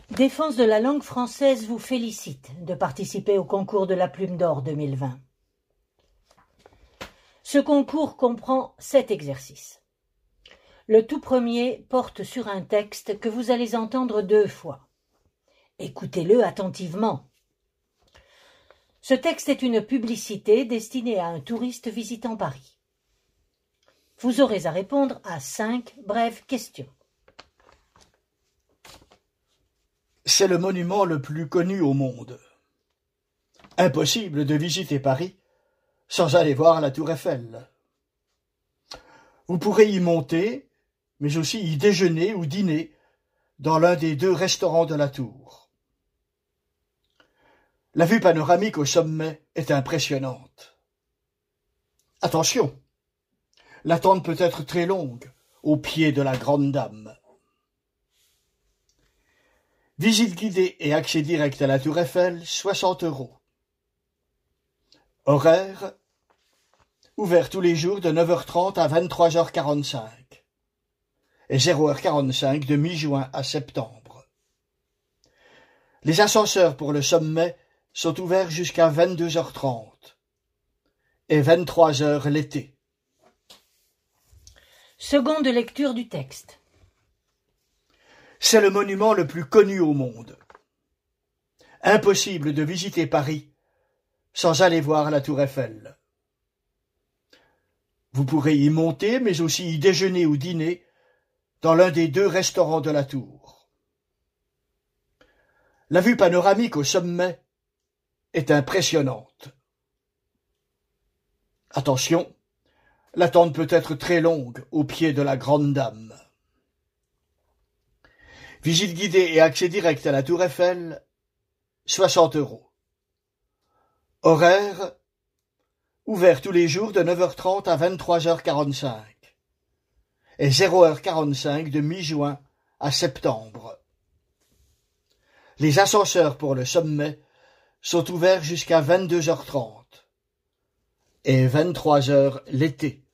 Défense de la langue française vous félicite de participer au concours de la Plume d'Or 2020. Ce concours comprend 7 exercices. Le tout premier porte sur un texte que vous allez entendre 2 fois. Écoutez-le attentivement. Ce texte est une publicité destinée à un touriste visitant Paris. Vous aurez à répondre à 5 brèves questions. C'est le monument le plus connu au monde. Impossible de visiter Paris sans aller voir la Tour Eiffel. Vous pourrez y monter, mais aussi y déjeuner ou dîner dans l'un des 2 restaurants de la tour. La vue panoramique au sommet est impressionnante. Attention, l'attente peut être très longue au pied de la Grande Dame. Visite guidée et accès direct à la Tour Eiffel, 60 €. Horaire, ouvert tous les jours de 9h30 à 23h45 et 0h45 de mi-juin à septembre. Les ascenseurs pour le sommet sont ouverts jusqu'à 22h30 et 23h l'été. Seconde lecture du texte. C'est le monument le plus connu au monde. Impossible de visiter Paris sans aller voir la Tour Eiffel. Vous pourrez y monter, mais aussi y déjeuner ou dîner dans l'un des 2 restaurants de la tour. La vue panoramique au sommet est impressionnante. Attention, l'attente peut être très longue au pied de la Grande Dame. Visite guidée et accès direct à la Tour Eiffel, 60 €. Horaire, ouvert tous les jours de 9h30 à 23h45 et 0h45 de mi-juin à septembre. Les ascenseurs pour le sommet sont ouverts jusqu'à 22h30 et 23h l'été.